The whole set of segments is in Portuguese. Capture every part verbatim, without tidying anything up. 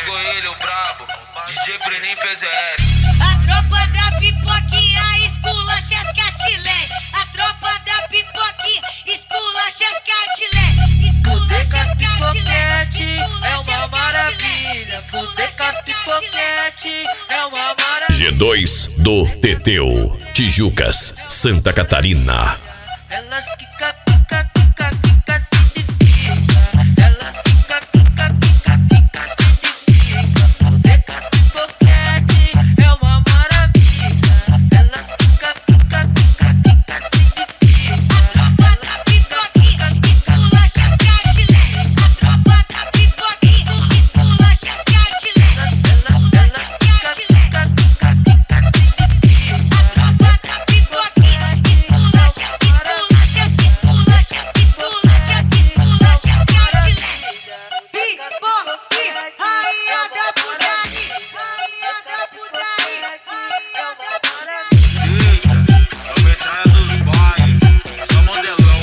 Chegou ele, o brabo, D J Breninho P Z S. A tropa da pipoquinha esculacha as catilé. A tropa da pipoquinha esculacha as catilé. Fuder com as pipoquete é uma maravilha. Fuder com as pipoquete é uma maravilha. G dois do Teteu, Tijucas, Santa Catarina. Elas quica, quica, quica, quica, se identifica. Elas quica, quica, quica, quica, se identifica. Fuder com as pipoquete é uma maravilha. Elas quica, quica, quica, quica, se identifica. A tropa da pipoquinha esculacha as catilé. A tropa da pipoquinha esculacha as catilé. Elas, elas quica, quica, quica, quica, se identifica. A tropa da pipoquinha esculacha, esculacha, esculacha, esculacha, esculacha as catilé. Pipoquinha, rainha da putaria, rainha da putaria, rainha da putaria. É o metralha dos bailes, só modelão.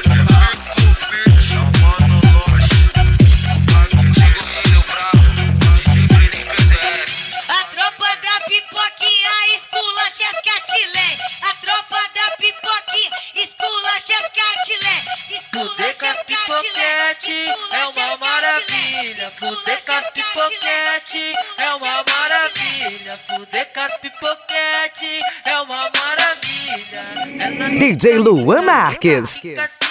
Chegou ele, o brabo, D J Breninho P Z S. A tropa da pipoquinha esculacha as catilé. A tropa da pipoquinha esculacha as catilé. Fuder com as pipoquete é uma maravilha. Fuder com as pipoquete é uma maravilha. Fuder com as pipoquete é uma maravilha. Elas D J Luan Marques. quica, quica,